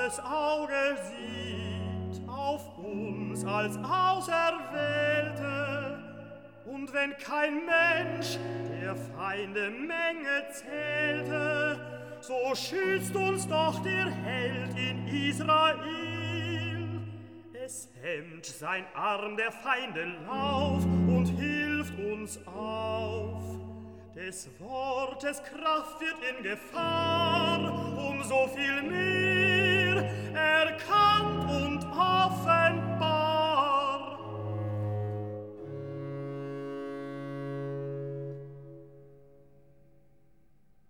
Gottes Auge sieht auf uns als Auserwählte. Und wenn kein Mensch der Feinde Menge zählte, so schützt uns doch der Held in Israel. Es hemmt sein Arm der Feinde Lauf und hilft uns auf. Des Wortes Kraft wird in Gefahr, um so viel mehr